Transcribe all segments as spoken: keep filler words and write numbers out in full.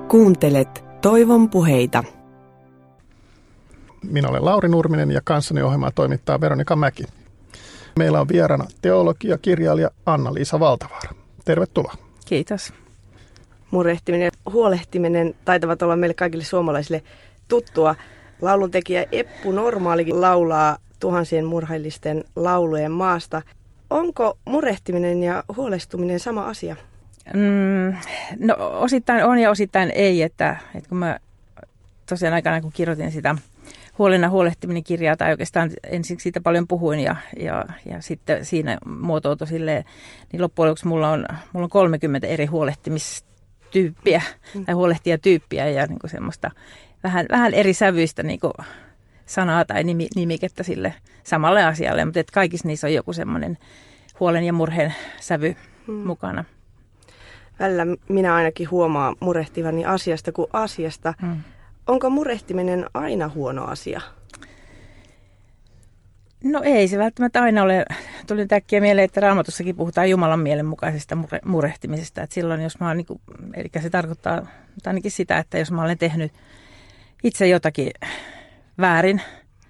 Kuuntelet Toivon puheita. Minä olen Lauri Nurminen ja kanssani ohjelmaa toimittaa Veronika Mäki. Meillä on vieraana teologi ja kirjailija Anna-Liisa Valtavaara. Tervetuloa. Kiitos. Murehtiminen ja huolehtiminen taitavat olla meille kaikille suomalaisille tuttua. Lauluntekijä Eppu Normaalikin laulaa tuhansien murheellisten laulujen maasta. Onko murehtiminen ja huolestuminen sama asia? Mm, no osittain on ja osittain ei, että, että kun mä tosiaan aikana kun kirjoitin sitä Huolena huolehtiminen -kirjaa, tai oikeastaan ensin siitä paljon puhuin ja, ja, ja sitten siinä muotoutui silleen, niin loppujen lopuksi mulla on, mulla on kolmekymmentä eri huolehtimistyyppiä mm. tai huolehtijatyyppiä ja niin kuin semmoista vähän, vähän eri sävyistä niin kuin sanaa tai nimi, nimikettä sille samalle asialle, mutta että kaikissa niissä on joku semmoinen huolen ja murheen sävy mm. mukana. Välillä minä ainakin huomaan murehtivani asiasta kuin asiasta. Mm. Onko murehtiminen aina huono asia? No ei se välttämättä aina ole. Tuli äkkiä mieleen, että Raamatussakin puhutaan Jumalan mielen mukaisesta mure- murehtimisesta. Että silloin jos mä oon, niin kuin, eli se tarkoittaa ainakin sitä, että jos mä olen tehnyt itse jotakin väärin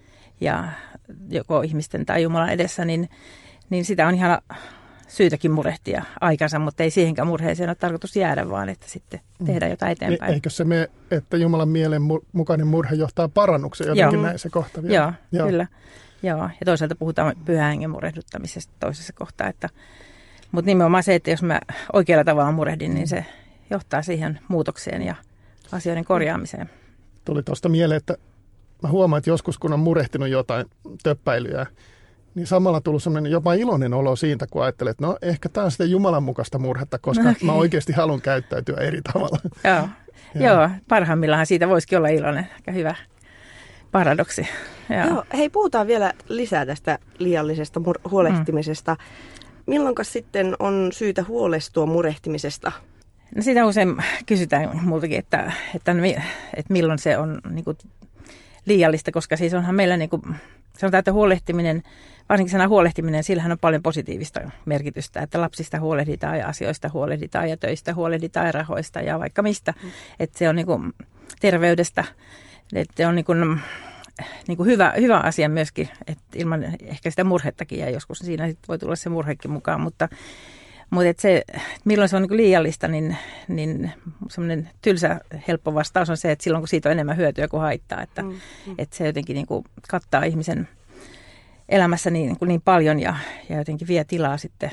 ja joko ihmisten tai Jumalan edessä, niin, niin sitä on ihan syytäkin murehtia aikansa, mutta ei siihenkään murheeseen ole tarkoitus jäädä, vaan että sitten tehdään jotain eteenpäin. Eikö se me, että Jumalan mielen mu- mukainen murhe johtaa parannukseen, jotenkin näin se kohta vielä? Joo, Joo, kyllä. Joo. Ja toisaalta puhutaan pyhän hengen murehduttamisesta toisessa kohtaa. Että, mutta nimenomaan se, että jos mä oikealla tavalla murehdin, niin se johtaa siihen muutokseen ja asioiden korjaamiseen. Tuli tuosta mieleen, että mä huomaan, että joskus kun on murehtinut jotain töppäilyä, niin samalla tullut sellainen jopa iloinen olo siitä, kun ajattelet, että no ehkä tämä on sitten Jumalan mukaista murhetta, koska no, mä oikeasti haluan käyttäytyä eri tavalla. Joo, Joo parhaimmillaan siitä voisikin olla iloinen. Aika hyvä paradoksi. Joo. Joo, hei, puhutaan vielä lisää tästä liiallisesta mur- huolehtimisesta. Mm. Milloinka sitten on syytä huolestua murehtimisesta? No sitä usein kysytään multakin, että, että, että milloin se on niin kuin liiallista, koska siis onhan meillä, niin kuin, sanotaan, että huolehtiminen, varsinkin sana huolehtiminen, sillähän on paljon positiivista merkitystä, että lapsista huolehditaan ja asioista huolehditaan ja töistä huolehditaan ja rahoista ja vaikka mistä. Mm. Että se on niin kuin terveydestä, että on niin kuin, niin kuin hyvä, hyvä asia myöskin, että ilman ehkä sitä murhettakin ja joskus siinä voi tulla se murhekin mukaan, mutta Mutta se, milloin se on niin liiallista, niin, niin semmoinen tylsä, helppo vastaus on se, että silloin kun siitä on enemmän hyötyä kuin haittaa. Että, mm, mm. että se jotenkin niin kuin kattaa ihmisen elämässä niin, niin, niin paljon ja, ja jotenkin vie tilaa sitten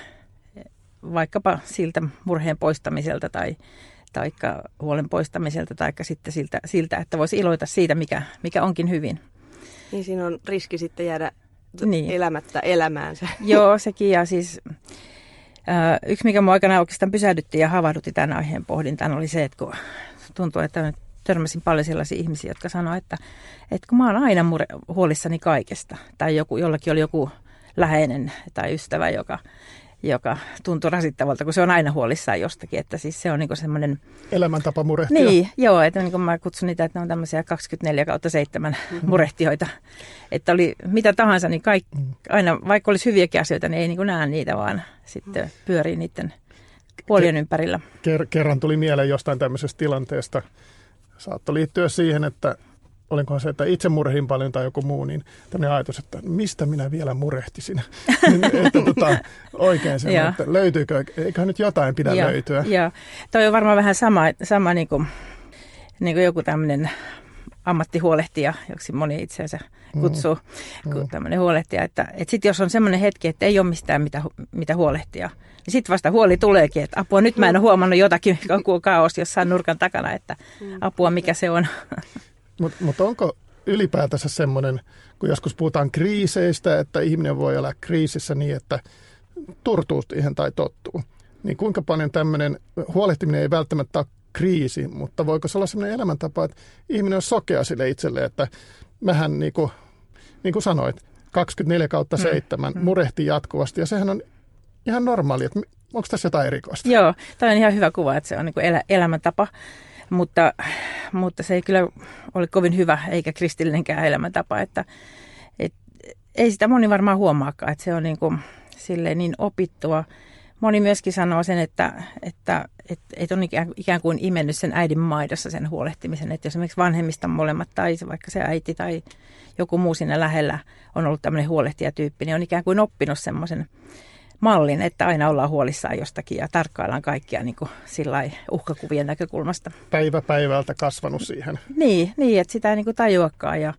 vaikkapa siltä murheen poistamiselta tai taikka huolen poistamiselta tai sitten siltä, siltä, että voisi iloita siitä, mikä, mikä onkin hyvin. Niin siinä on riski sitten jäädä niin. elämättä elämäänsä. Joo, sekin ja siis Uh, yksi, mikä minua aikanaan oikeastaan pysähdytti ja havahdutti tämän aiheen pohdintaan, oli se, että kun tuntuu, että törmäsin paljon sellaisia ihmisiä, jotka sanoivat, että, että kun mä oon aina mure, huolissani kaikesta, tai joku, jollakin oli joku läheinen tai ystävä, joka, joka tuntui rasittavalta, kun se on aina huolissaan jostakin, että siis se on niin semmoinen elämäntapa murehtia. Niin, joo, että niin mä kutsun niitä, että ne on tämmöisiä kaksikymmentäneljä kautta seitsemän mm-hmm. murehtijoita, että oli mitä tahansa, niin kaikki, aina, vaikka olisi hyviäkin asioita, niin ei niin näe niitä, vaan sitten pyörii niiden huolien ympärillä. Ker- kerran tuli mieleen jostain tämmöisestä tilanteesta, saattoi liittyä siihen, että olinkohan se, että itse murhin paljon tai joku muu, niin tämmöinen ajatus, että mistä minä vielä murehtisin. että tota, oikein se, että löytyykö, eiköhän nyt jotain pidä ja, löytyä. Joo, toi on varmaan vähän sama, sama niin kuin, niin kuin joku tämmöinen ammattihuolehtija, joksi moni itseensä kutsuu, mm. kuin tämmöinen huolehtija. Että, että sitten jos on semmoinen hetki, että ei ole mistään mitä, mitä huolehtia, niin sitten vasta huoli tuleekin, että apua, nyt mä en ole huomannut jotakin, mikä on kaos jossain nurkan takana, että apua, mikä se on. Mutta mut onko ylipäätänsä semmoinen, kun joskus puhutaan kriiseistä, että ihminen voi olla kriisissä niin, että turtuu siihen tai tottuu, niin kuinka paljon tämmöinen huolehtiminen ei välttämättä ole kriisi, mutta voiko se olla semmoinen elämäntapa, että ihminen on sokea sille itselleen, että mähän niin kuin, niin kuin sanoit, kaksikymmentäneljä kautta seitsemän mm. murehtii jatkuvasti ja sehän on ihan normaali, että onko tässä jotain erikoista? Joo, tämä on ihan hyvä kuva, että se on niin kuin elä, elämäntapa. Mutta, mutta se ei kyllä ole kovin hyvä eikä kristillinenkään elämäntapa, että et, ei sitä moni varmaan huomaakaan, että se on niin kuin, silleen niin opittua. Moni myöskin sanoo sen, että, että, että et on ikään, ikään kuin imennyt sen äidin maidossa sen huolehtimisen. Että jos esimerkiksi vanhemmista molemmat tai vaikka se äiti tai joku muu siinä lähellä on ollut tämmöinen huolehtijatyyppi, niin on ikään kuin oppinut semmoisen mallin, että aina ollaan huolissaan jostakin ja tarkkaillaan kaikkia niin kuin sillai uhkakuvien näkökulmasta. Päivä päivältä kasvanut siihen. Niin, niin että sitä ei niin kuin tajuakaan. Ja,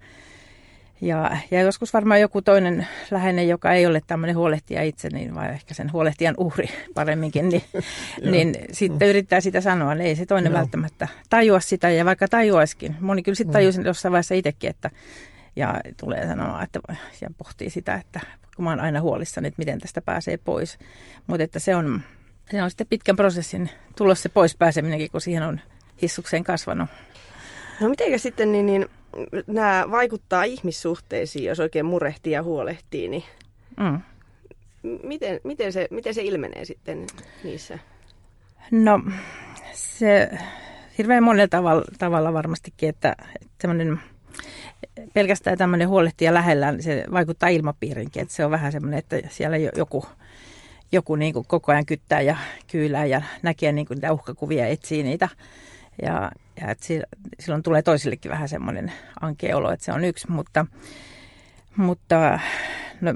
ja, ja joskus varmaan joku toinen läheinen, joka ei ole tämmöinen huolehtija itse, niin vai ehkä sen huolehtijan uhri paremminkin, niin, niin sitten yrittää sitä sanoa. Niin ei se toinen Joo. välttämättä tajua sitä, ja vaikka tajuaisikin. Moni kyllä sitten tajusin mm. jossain vaiheessa itsekin, että ja tulee sanomaan, että ja pohtii sitä, että kun mä oon aina huolissani, että miten tästä pääsee pois. Mutta että se on, se on sitten pitkän prosessin tulos se pois pääseminenkin, kun siihen on hissukseen kasvanut. No mitenkä sitten niin, niin nämä vaikuttaa ihmissuhteisiin, jos oikein murehtii ja huolehtii, niin mm. miten, miten, se, miten se ilmenee sitten niissä? No se hirveän monella tavalla, tavalla varmastikin, että semmoinen pelkästään tämmöinen huolehtija lähellään, se vaikuttaa ilmapiirinkin, että se on vähän semmoinen, että siellä joku, joku niin kuin koko ajan kyttää ja kyylää ja näkee niin kuin niitä uhkakuvia, etsii niitä. Ja, ja että silloin tulee toisillekin vähän semmoinen ankea olo, että se on yksi, mutta, mutta no,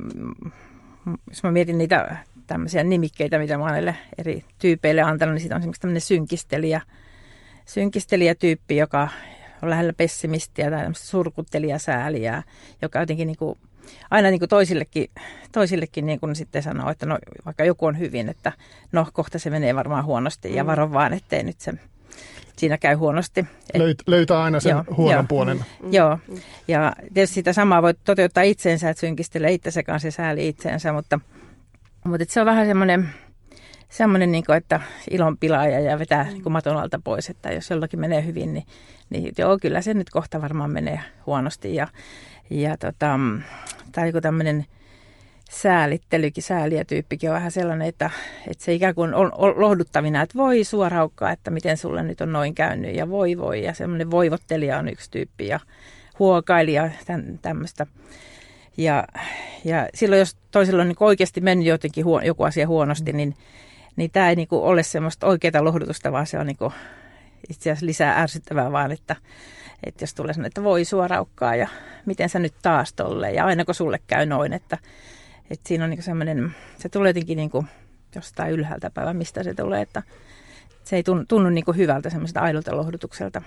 jos mä mietin niitä tämmöisiä nimikkeitä, mitä mä oon eri tyypeille antanut, niin siitä on esimerkiksi tämmöinen synkistelijä, synkistelijätyyppi, joka on lähellä pessimistiä tai tämmöistä surkuttelijasääliä, joka jotenkin niin kuin, aina niin kuin toisillekin, toisillekin niin kuin sitten sanoo, että no, vaikka joku on hyvin, että no kohta se menee varmaan huonosti ja varo vaan, ettei nyt se siinä käy huonosti. Löyt, löytää aina sen joo, huonon joo, puolen. Mm, joo, ja tietysti sitä samaa voi toteuttaa itseensä, että synkistelee itsensä kanssa ja sääli itseensä, mutta, mutta se on vähän semmoinen, semmoinen niin kuin, että ilon pilaaja ja vetää niin kuin maton alta pois, että jos jollakin menee hyvin, niin, niin joo, kyllä se nyt kohta varmaan menee huonosti. Ja, ja tota, tai joku tämmöinen säälittelykin, sääliätyyppikin on vähän sellainen, että, että se ikään kuin on, on lohduttavina, että voi sua raukkaa, että miten sulle nyt on noin käynyt ja voi voi. Ja semmoinen voivottelija on yksi tyyppi ja huokailija, tämän, tämmöistä. Ja, ja silloin, jos toisella on niin oikeasti mennyt jotenkin huo, joku asia huonosti, niin, niin tämä ei niin kuin ole semmoista oikeaa lohdutusta, vaan se on niin kuin itse asiassa lisää ärsyttävää vaan, että, että jos tulee sanoa, että voi sua raukkaa ja miten sä nyt taas tolle ja aina kun sulle käy noin, että, että siinä on niin kuin semmoinen, se tulee jotenkin niin kuin jostain ylhäältä päivä, mistä se tulee, että se ei tunnu, tunnu niin kuin hyvältä semmoiselta aidolta lohdutukselta.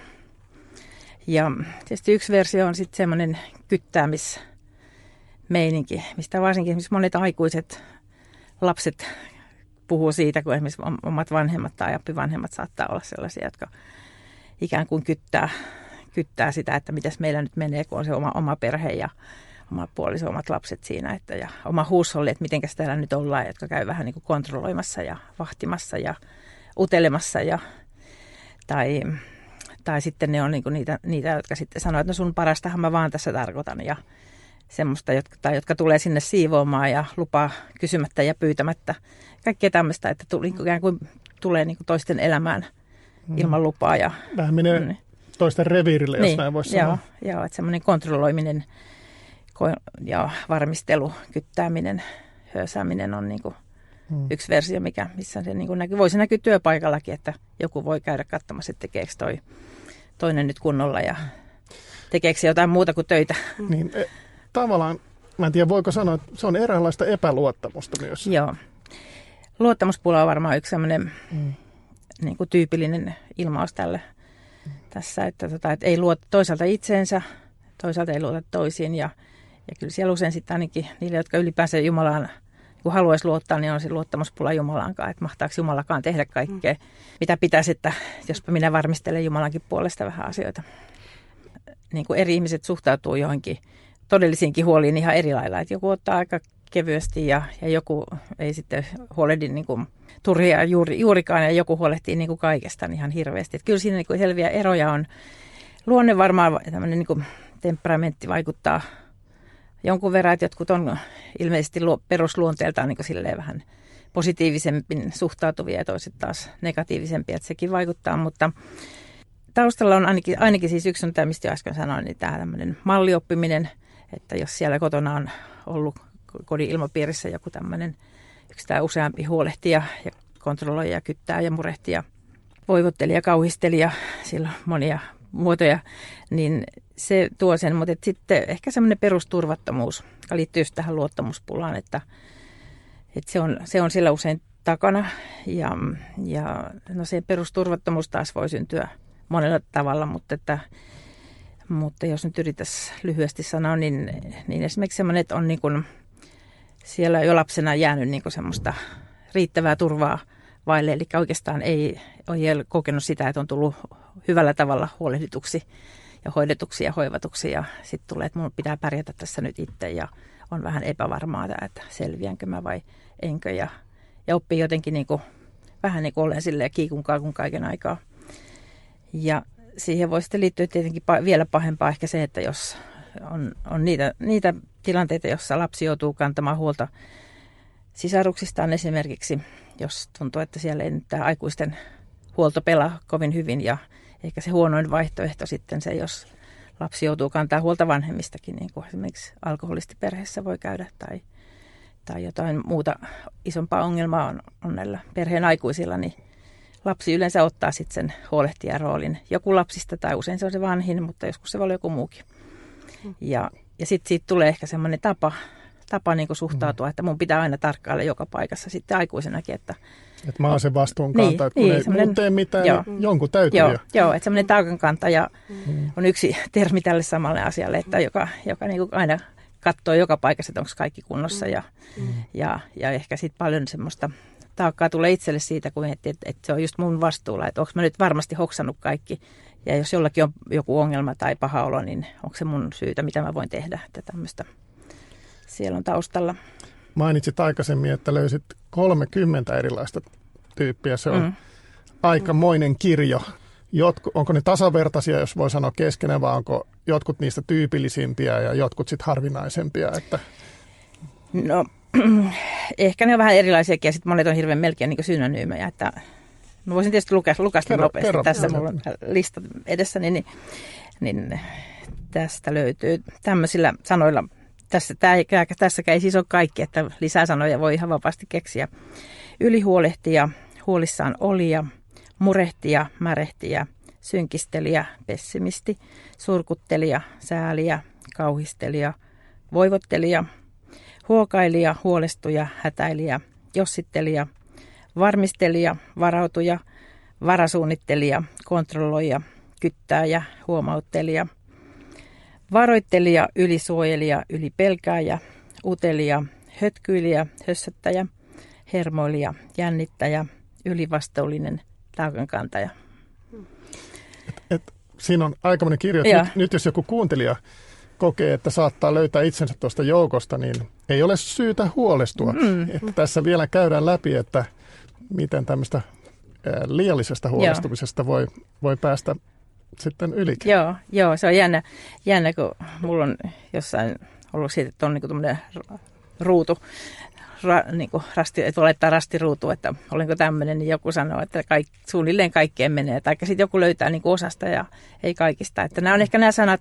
Ja tietysti yksi versio on sitten semmoinen kyttäämis meininki, mistä varsinkin esimerkiksi monet aikuiset lapset puhuu siitä, kun esimerkiksi omat vanhemmat tai appivanhemmat saattaa olla sellaisia, jotka ikään kuin kyttää, kyttää sitä, että mitäs meillä nyt menee, kun on se oma, oma perhe ja oma puoliso, omat lapset siinä, että, ja oma huusholli, että mitenkäs täällä nyt ollaan, jotka käy vähän niin kuin kontrolloimassa ja vahtimassa ja utelemassa ja, tai, tai sitten ne on niin kuin niitä, niitä, jotka sitten sanoo, että no sun parastahan mä vaan tässä tarkoitan ja semmoista, jotka, tai jotka tulee sinne siivoamaan ja lupaa kysymättä ja pyytämättä. Kaikkea tämmöistä, että tuli, ikään kuin tulee niin kuin toisten elämään ilman lupaa. Ja, vähän menee niin, toisten reviirille, jos niin, näin voisi joo, sanoa. Joo, että semmoinen kontrolloiminen ja varmistelu, kyttääminen, höösääminen on niin kuin hmm. yksi versio, mikä, missä se niin kuin näkyy. Voisi näkyä työpaikallakin, että joku voi käydä katsomassa, että tekeekö toi toinen nyt kunnolla ja tekeekö se jotain muuta kuin töitä. Niin, tavallaan, mä en tiedä voiko sanoa, että se on eräänlaista epäluottamusta myös. Joo. Luottamuspula on varmaan yksi sellainen mm. niin kuin tyypillinen ilmaus tälle mm. tässä, että, tota, että ei luota toisaalta itseensä, toisaalta ei luota toisiin ja, ja kyllä siellä usein sitten ainakin niille, jotka ylipäänsä Jumalaan, kun haluaisi luottaa, niin on se luottamuspula Jumalaankaan, että mahtaako Jumalakaan tehdä kaikkea, mm. mitä pitäisi, että jospa minä varmistelen Jumalankin puolesta vähän asioita. Niin kuin eri ihmiset suhtautuu johonkin todellisiinkin huoliin ihan eri lailla, että joku ottaa aika kevyesti ja, ja joku ei sitten huolehdi niin kuin turhia juuri, juurikaan ja joku huolehtii niin kuin kaikesta ihan hirveästi. Että kyllä siinä niin kuin selviä eroja on. Luonne varmaan tämmöinen niin kuin temperamentti vaikuttaa jonkun verran, että jotkut on ilmeisesti perusluonteeltaan niin kuin silleen vähän positiivisemmin suhtautuvia ja toiset taas negatiivisempia, että sekin vaikuttaa, mutta taustalla on ainakin, ainakin siis yksi on tämä, mistä jo äsken sanoin, niin tämä tämmöinen mallioppiminen, että jos siellä kotona on ollut kodin ilmapiirissä joku tämmöinen yksi tai useampi huolehtija ja kontrolloi ja kyttää ja murehtia voivotteli ja kauhisteli ja sillä on monia muotoja, niin se tuo sen, mutta sitten ehkä semmoinen perusturvattomuus, joka liittyy just tähän luottamuspulaan, että, että se, on, se on siellä usein takana ja, ja no se perusturvattomuus taas voi syntyä monella tavalla, mutta, että, mutta jos nyt yritäisi lyhyesti sanoa, niin, niin esimerkiksi semmoinen, että on niin kuin siellä jo lapsena jäänyt niin kuin semmoista riittävää turvaa vaille, eli oikeastaan ei ole kokenut sitä, että on tullut hyvällä tavalla huolehdituksi ja hoidetuksi ja hoivatuksi ja sitten tulee, että minun pitää pärjätä tässä nyt itse ja on vähän epävarmaa, että selviänkö mä vai enkö ja, ja oppii jotenkin niin kuin, vähän niin kuin olen silleen kiikun kaakun kaiken aikaa. Ja siihen voi sitten liittyä tietenkin vielä pahempaa ehkä se, että jos on, on niitä, niitä tilanteita, jossa lapsi joutuu kantamaan huolta sisaruksistaan esimerkiksi, jos tuntuu, että siellä ei nyt tämä aikuisten huolto pelaa kovin hyvin ja ehkä se huonoin vaihtoehto sitten se, jos lapsi joutuu kantaa huolta vanhemmistakin, niin kuin esimerkiksi alkoholistiperheessä voi käydä tai, tai jotain muuta isompaa ongelmaa on, on näillä perheen aikuisilla, niin lapsi yleensä ottaa sitten sen huolehtijan roolin. Joku lapsista tai usein se on se vanhin, mutta joskus se voi olla joku muukin. Ja, ja sitten siitä tulee ehkä semmoinen tapa, tapa niin kuin suhtautua, että mun pitää aina tarkkailla joka paikassa sitten aikuisenakin, että että mä oon sen vastuun kantaja, niin, että kun niin, ei muut tee mitään, joo, niin jonkun täytyy. Joo, joo, että semmoinen taakankantaja mm. on yksi termi tälle samalle asialle, että joka, joka niin kuin aina katsoo joka paikassa, että onko kaikki kunnossa. Ja, mm. ja, ja ehkä sitten paljon semmoista taakkaa tulee itselle siitä, kun miettii, että, että se on just mun vastuulla, että onko mä nyt varmasti hoksannut kaikki. Ja jos jollakin on joku ongelma tai paha olo, niin onko se mun syytä, mitä mä voin tehdä, että tämmöistä siellä on taustalla. Mainitsit aikaisemmin, että löysit kolmekymmentä erilaista tyyppiä. Se on mm. aikamoinen kirjo. Jotku, onko ne tasavertaisia, jos voi sanoa keskenään, vai onko jotkut niistä tyypillisimpiä ja jotkut sitten harvinaisempia? Että no ehkä ne on vähän erilaisiakin ja sitten monet on hirveän melkein niin kuin synonyymejä. Että mä voisin tietysti lukea, lukasta nopeasti. Kerro, Tässä kerro. Mulla on lista edessäni, niin, niin tästä löytyy tämmöisillä sanoilla. Tässä, tää, tässäkään ei siis ole kaikki, että lisää sanoja voi ihan vapaasti keksiä. Ylihuolehtija, huolissaan olija, murehtija, märehtijä, synkistelijä, pessimisti, surkuttelija, sääliä, kauhistelija, voivottelija, huokailija, huolestuja, hätäilijä, jossittelija, varmistelija, varautuja, varasuunnittelija, kontrolloija, kyttääjä, huomauttelija, varoittelija, ylisuojelija, ylipelkääjä, utelija, hötkyilijä, hössöttäjä, hermoilija, jännittäjä, ylivastuullinen, taakankantaja. Et, et, siinä on aikamoinen kirjo. Nyt, nyt jos joku kuuntelija kokee, että saattaa löytää itsensä tuosta joukosta, niin ei ole syytä huolestua. Mm. Että tässä vielä käydään läpi, että miten tämmöistä liiallisesta huolestumisesta voi, voi päästä sitten ylikin. Joo, joo, se on jännä, jännä kun mulla on jossain ollut siitä, että on niin tämmöinen ruutu, ra, niin kuin rasti, että laittaa rastiruutu, että olenko tämmöinen, niin joku sanoo, että kaik, suunnilleen kaikkeen menee. Tai sitten joku löytää niin kuin osasta ja ei kaikista. Että nämä on ehkä nämä sanat,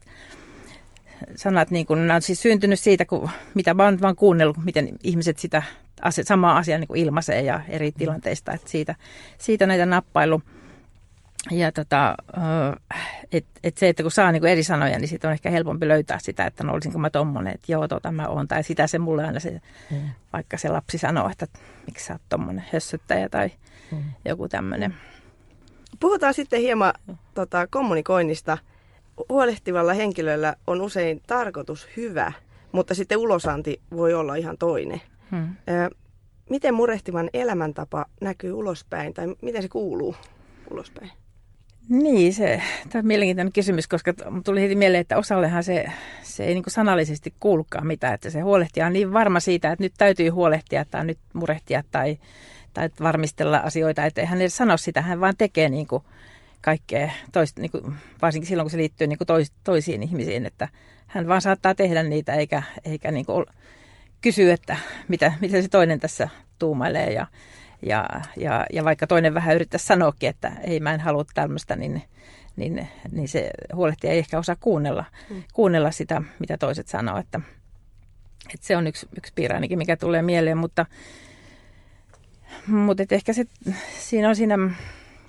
sanat niin kuin, nämä on siis syntynyt siitä, kun, mitä mä oon vaan kuunnellut, miten ihmiset sitä asia, samaa asiaa niin kuin ilmaisee ja eri tilanteista. Että siitä, siitä näitä nappailu. Ja tota, et, et se, että kun saa niinku eri sanoja, niin siitä on ehkä helpompi löytää sitä, että no olisinko mä tommonen, että joo, tota mä oon. Tai sitä se mulle aina se, mm. vaikka se lapsi sanoo, että miksi sä oot tommonen hössöttäjä tai mm. joku tämmöinen. Puhutaan sitten hieman tota, kommunikoinnista. Huolehtivalla henkilöllä on usein tarkoitus hyvä, mutta sitten ulosanti voi olla ihan toinen. Mm. Ö, miten murehtivan elämäntapa näkyy ulospäin tai miten se kuuluu ulospäin? Niin, se tämä on mielenkiintoinen kysymys, koska tuli heti mieleen, että osallehan se, se ei niin kuin sanallisesti kuulukaan mitään, että se huolehtija on niin varma siitä, että nyt täytyy huolehtia tai nyt murehtia tai, tai varmistella asioita, että hän ei sano sitä, hän vaan tekee niin kuin kaikkea, toista, niin kuin, varsinkin silloin kun se liittyy niin kuin tois, toisiin ihmisiin, että hän vaan saattaa tehdä niitä eikä, eikä niin kuin kysy, että mitä, mitä se toinen tässä tuumailee ja Ja, ja, ja vaikka toinen vähän yrittäisi sanoakin, että ei mä en halua tämmöistä, niin, niin, niin se huolehtija ei ehkä osaa kuunnella, mm. kuunnella sitä, mitä toiset sanoo. Että, että se on yksi, yksi piirre ainakin, mikä tulee mieleen, mutta, mutta ehkä se, siinä on siinä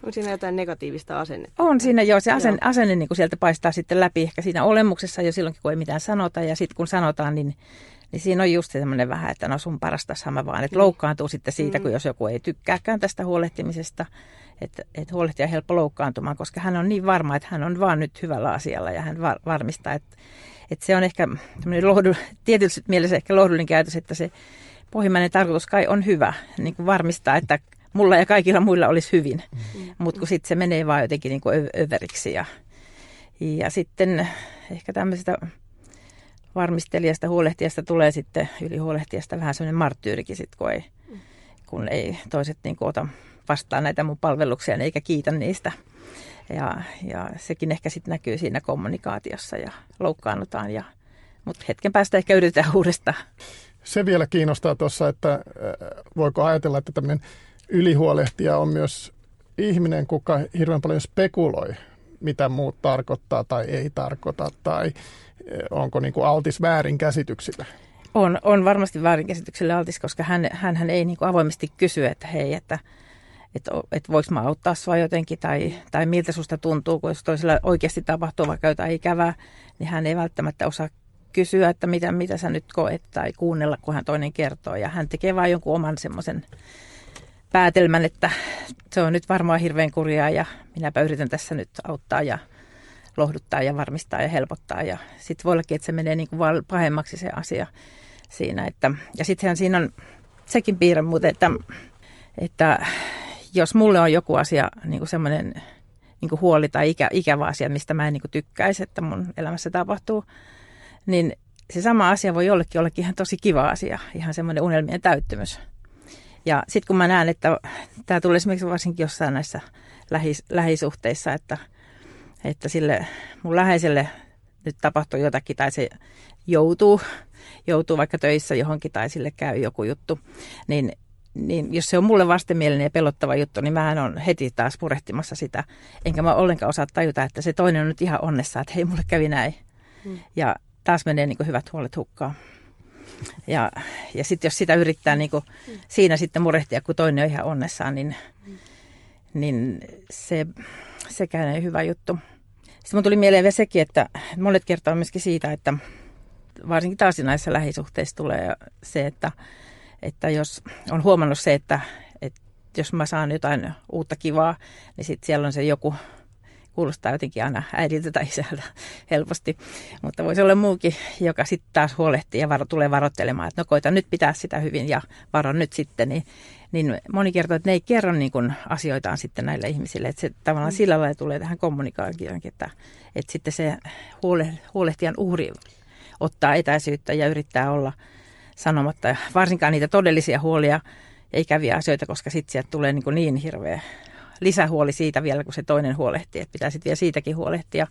On siinä jotain negatiivista asennetta? On siinä jo. Se asenne, asenne niin kuin sieltä paistaa sitten läpi ehkä siinä olemuksessa jo silloinkin, kun ei mitään sanota. Ja sitten kun sanotaan, niin, niin siinä on just semmoinen vähän, että no sun parastahan mä vaan. Että loukkaantuu sitten siitä, kun jos joku ei tykkääkään tästä huolehtimisesta. Että et huolehtia on helppo loukkaantumaan, koska hän on niin varma, että hän on vaan nyt hyvällä asialla. Ja hän var, varmistaa, että, että se on ehkä lohdu, tietysti mielessä ehkä lohdullinen käytös, että se pohjimmainen tarkoitus kai on hyvä. Niin kuin varmistaa, että mulla ja kaikilla muilla olisi hyvin, mm. mutta kun sitten se menee vaan jotenkin niin kuin överiksi. Ja, ja sitten ehkä tämmöisestä varmistelijasta, huolehtijasta tulee sitten ylihuolehtijasta vähän semmoinen marttyyrikin, sit, kun, ei, kun ei toiset niin kuin ota vastaan näitä mun palveluksia eikä kiitä niistä. Ja, ja sekin ehkä sitten näkyy siinä kommunikaatiossa ja loukkaannutaan, ja, mutta hetken päästä ehkä yritetään uudestaan. Se vielä kiinnostaa tuossa, että voiko ajatella, että tämmöinen ylihuolehtija on myös ihminen, kuka hirveän paljon spekuloi, mitä muut tarkoittaa tai ei tarkoita, tai onko niin kuin altis väärinkäsityksille? On, on varmasti väärinkäsityksille altis, koska hän, hän ei niin kuin avoimesti kysy, että hei, että, että, että voiko mä auttaa sua jotenkin, tai, tai miltä susta tuntuu, kun jos toisella oikeasti tapahtuu vaikka jotain ikävää, niin hän ei välttämättä osaa kysyä, että mitä, mitä sä nyt koet, tai kuunnella, kun hän toinen kertoo, ja hän tekee vain jonkun oman semmoisen päätelmän, että se on nyt varmaan hirveän kurjaa ja minäpä yritän tässä nyt auttaa ja lohduttaa ja varmistaa ja helpottaa. Ja sitten voi ollakin, että se menee niin kuin vaan pahemmaksi se asia siinä. Että, ja sittenhän siinä on sekin piirre muuten, että, että jos mulle on joku asia niin kuin semmoinen niin kuin huoli tai ikä, ikävä asia, mistä mä en niin kuin tykkäisi, että mun elämässä tapahtuu, niin se sama asia voi jollekin ollekin ihan tosi kiva asia, ihan semmoinen unelmien täyttymys. Ja sitten kun mä näen, että tämä tulee esimerkiksi varsinkin jossain näissä lähis, lähisuhteissa, että, että sille mun läheiselle nyt tapahtuu jotakin tai se joutuu, joutuu vaikka töissä johonkin tai sille käy joku juttu, niin, niin jos se on mulle vastenmielinen ja pelottava juttu, niin mä on heti taas purehtimassa sitä. Enkä mä ollenkaan osaa tajuta, että se toinen on nyt ihan onnessa, että hei, mulle kävi näin. Hmm. Ja taas menee niin kuin hyvät huolet hukkaan. Ja, ja sitten jos sitä yrittää niin kuin siinä sitten murehtia, kun toinen on ihan onnessaan, niin, niin se, sekään ei hyvä juttu. Sitten mun tuli mieleen vielä sekin, että monet kertoo myöskin siitä, että varsinkin taas näissä lähisuhteissa tulee se, että, että jos on huomannut se, että, että jos mä saan jotain uutta kivaa, niin sitten siellä on se joku, kuulostaa jotenkin aina äidiltä tai isältä helposti, mutta voisi olla muukin, joka sitten taas huolehtii ja varo, tulee varoittelemaan, että no koita nyt pitää sitä hyvin ja varo nyt sitten, niin, niin moni kertoo, että ne ei kerro niin kuin asioitaan sitten näille ihmisille, että se tavallaan mm. sillä lailla tulee tähän kommunikaatioonkin, että, että sitten se huole, huolehtijan uhri ottaa etäisyyttä ja yrittää olla sanomatta varsinkaan niitä todellisia huolia ja ikäviä asioita, koska sitten sieltä tulee niin, kuin niin hirveä lisähuoli siitä vielä, kun se toinen huolehtii, että pitää sitten vielä siitäkin huolehtia.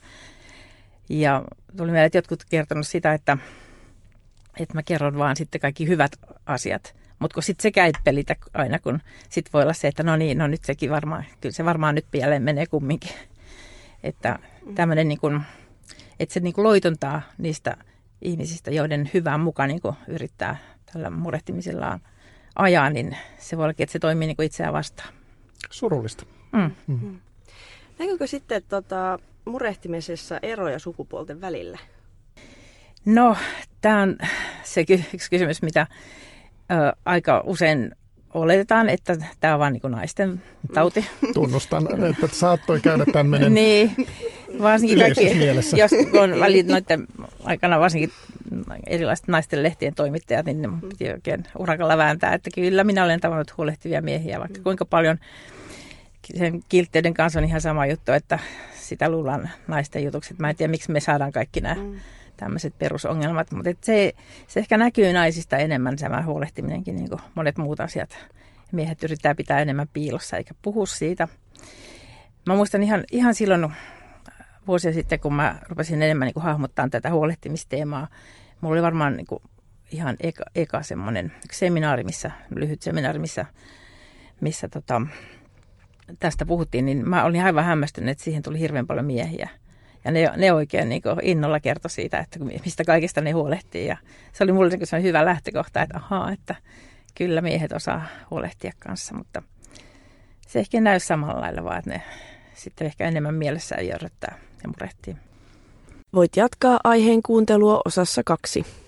Ja tuli mieleen, että jotkut kertonut sitä, että, että mä kerron vaan sitten kaikki hyvät asiat, mutta kun sitten sekään ei pelitä aina, kun sitten voi olla se, että no niin, no nyt sekin varmaan, kyllä se varmaan nyt pieleen menee kumminkin. Että tämmöinen niin kuin, että se niin kuin loitontaa niistä ihmisistä, joiden hyvän mukaan niin kuin yrittää tällä murehtimisellaan ajaa, niin se voi ollakin, että se toimii niin kuin itseään vastaan. Surullista. Mm. Mm. Näkyykö sitten tota, murehtimisessa eroja sukupuolten välillä? No, tämä on se yksi kysymys, mitä ö, aika usein oletetaan, että tämä on vain niin kuin naisten tauti. Tunnustan, että saattoi käydä tämmöinen niin, varsinkin kaikki, mielessä. jos on välit noiden aikana varsinkin erilaiset naisten lehtien toimittajat, niin ne piti oikein urakalla vääntää, että kyllä minä olen tavannut huolehtivia miehiä, vaikka kuinka paljon sen kiltteyden kanssa on ihan sama juttu, että sitä luullaan naisten jutuksi. Mä en tiedä, miksi me saadaan kaikki nämä mm. tämmöiset perusongelmat, mutta se, se ehkä näkyy naisista enemmän, tämä huolehtiminenkin, niin kuin monet muut asiat. Miehet yrittää pitää enemmän piilossa eikä puhu siitä. Mä muistan ihan, ihan silloin vuosia sitten, kun mä rupesin enemmän niin kuin hahmottaa tätä huolehtimisteemaa. Mulla oli varmaan niin kuin ihan eka, eka semmoinen seminaari, missä, lyhyt seminaari, missä, missä tota, tästä puhuttiin, niin mä olin aivan hämmästynyt, että siihen tuli hirveän paljon miehiä. Ja ne, ne oikein niin kuin innolla kertoi siitä, että mistä kaikista ne huolehtii. Ja se oli mulle niin kuin hyvä lähtökohta, että ahaa, että kyllä miehet osaa huolehtia kanssa, mutta se ehkä näy samalla lailla, vaan että ne sitten ehkä enemmän mielessään jörröttää ja murehtii. Voit jatkaa aiheen kuuntelua osassa kaksi.